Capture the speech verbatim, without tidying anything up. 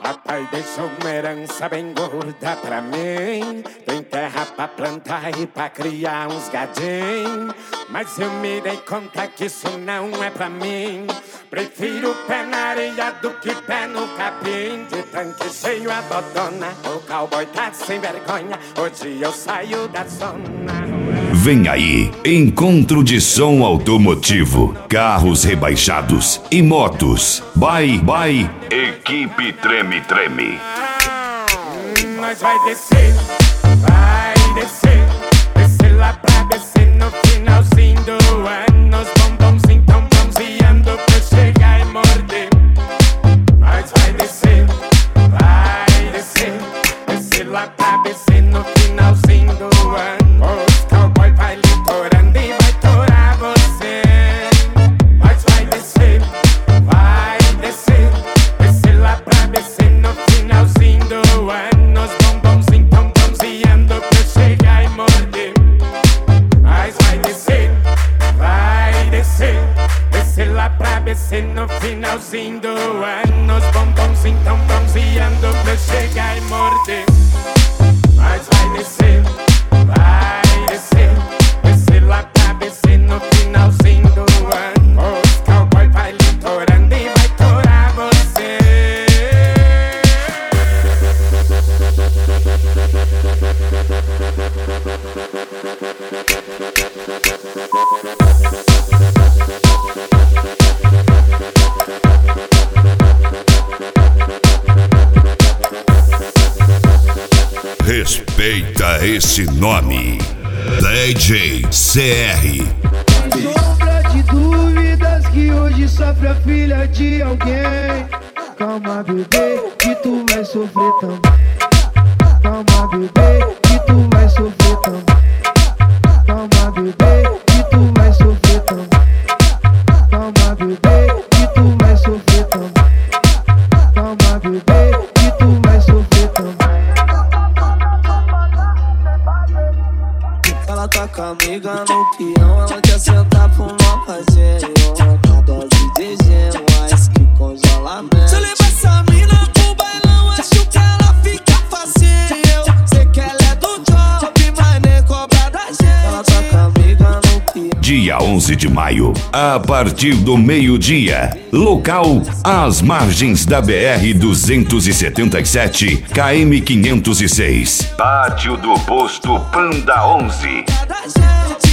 Papai deixou uma herança bem gorda pra mim. Tem terra pra plantar e pra criar uns gadinhos. Mas eu me dei conta que isso não é pra mim. Prefiro pé na areia do que pé no capim. De tanque cheio a dodona, o cowboy tá sem vergonha. Hoje eu saio da zona. Vem aí, encontro de som automotivo, carros rebaixados e motos. Bye, bye, Equipe Treme Treme. Nós vai descer, vai descer, descer lá pra descer no finalzinho do ano. Os bombonzinhos tão bronzeando pra eu chegar e morder. Nós vai descer, vai descer, descer lá pra descer no finalzinho do ano. Os cowboy vai litorando e vai torar você. Nós vai descer, vai descer, descer lá pra descer no finalzinho do ano. Os bombonzinhos tão bronzeando pra eu chegar e morder. Nós vai descer, vai descer, descer lá pra descer no finalzinho do ano. Os bombonzinhos tão bronzeando pra eu chegar e morder. Nós vai descer, vai descer, descer lá pra descer no finalzinho do ano. Os cowboy vai litorando e vai torar você. Respeita esse nome, D J C R. Sombra de dúvidas que hoje sofre a filha de alguém. Calma, bebê, que tu vai sofrer também. Calma, bebê, que tu vai sofrer também. Calma, bebê, que tu vai sofrer também. Calma, bebê, que tu vai sofrer também. Calma, bebê, que tu vai sofrer também. Ela tá com a amiga no peão, ela quer sentar pro mal fazer. Uma dose de gelo, ice que congelamento. Se eu levar essa mina pro bailão, acho que ela fica facinho. Sei que ela é do drop, mas nem cobra da gente. Ela tá com a amiga no peão. Dia onze de maio, a partir do meio-dia. Local, às margens da B R duzentos e setenta e sete, K M quinhentos e seis. Pátio do Posto Panda onze. Da gente.